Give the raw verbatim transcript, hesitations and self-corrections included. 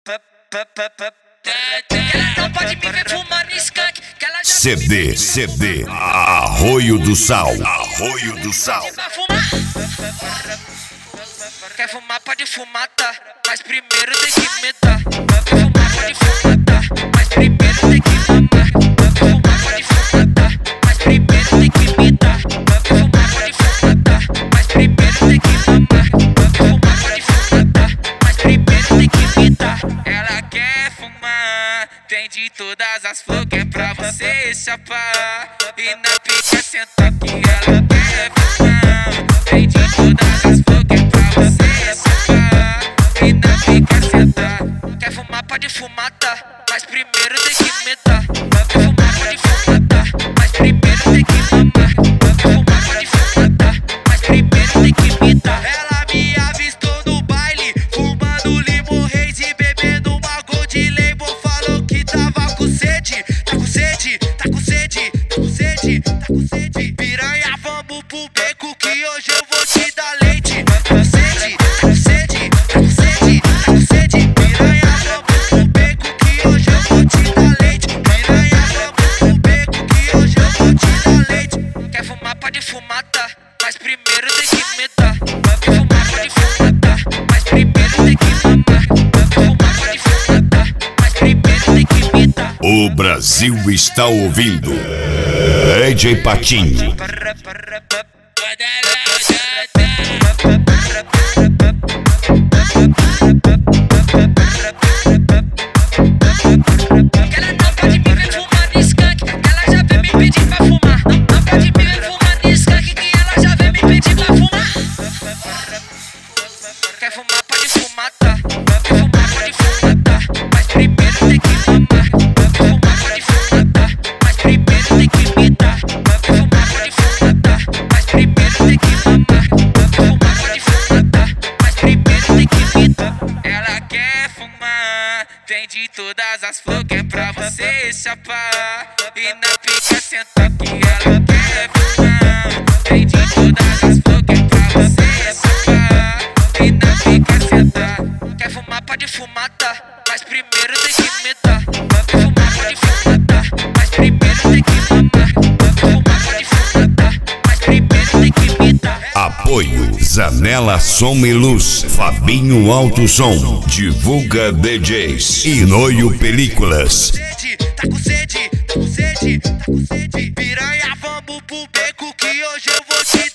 Ela não pode me ver fumando skunk. C D, C D, Arroio do Sal, Arroio do Sal. Quer fumar, pode fumar, tá? Mas primeiro tem que me dar. Quer fumar, pode fumar, tá? Mas primeiro tem que mamar. Quer fumar, pode fumar, tá? Mas primeiro tem que me dar. Quer fumar, pode fumar, tá? Mas primeiro tem que mamar. Quer fumar, pode fumar, tá? Mas primeiro tem que me dar. Ela quer fumar, tem de todas as flores que é pra você chapar. E na pica senta que ela quer fumar, tem de todas as flores que é pra você chapar. E na pica sentar. Quer fumar, pode fumar, tá? Mas primeiro tem que me dar. Quer fumar, pode fumar, tá? Mas primeiro tem que mamar. Quer fumar, pode fumar, tá? Mas primeiro tem que me dar. Ela me avistou no baile, fumando limo reis e bebendo uma Gold Label. Falou que tava com sede, tá com sede, tá com sede, tá com sede, tá com sede. Piranha, vamos pro beco que hoje eu vou te dar leite. Tá com sede, tá com sede, tá com sede, tá com sede. Piranha, vamos pro beco que hoje eu vou te dar leite. Piranha, vamos pro beco que hoje eu vou te dar leite. Quer fumar, pode fumar, tá? Mas primeiro tem que me dar. Quer fumar, pode fumar, tá? Mas primeiro tem que mamar. Quer fumar, pode fumar, tá? Mas primeiro tem que me dar. O Brasil está ouvindo D J Patinho. Ela não pode me ver fumando skunk, ela já vem me pedir pra fumar. Não, não pode me ver fumando skunk, que ela já vem me pedir pra fumar. Quer fumar, pode fumar, tá? Quer fumar, pode fumar, tá? Mas primeiro tem que mamar. Quer fumar, pode fumar, tá? Mas primeiro tem que me dar. Quer fumar, pode fumar, tá? Mas primeiro tem que mamar. Quer fumar, pode fumar, tá? Mas primeiro tem que me dar. Ela quer fumar, tem de todas as flores que é pra você chapar. E na pica senta que ela quer fumar, tem de todas as flores que é pra você chapar. E na pica sentar. Quer fumar, pode fumar, tá? Mas primeiro tem que me dar. Quer fumar, pode fumar, tá? Mas primeiro tem que mamar. Quer fumar, pode fumar, tá? Mas primeiro tem que me dar. Apoio Zanela Som e Luz, Fabinho Alto Som, Divulga D Js e Noio Películas. Tá com sede, tá com sede, tá com sede. Piranha, vamos pro beco que hoje eu vou te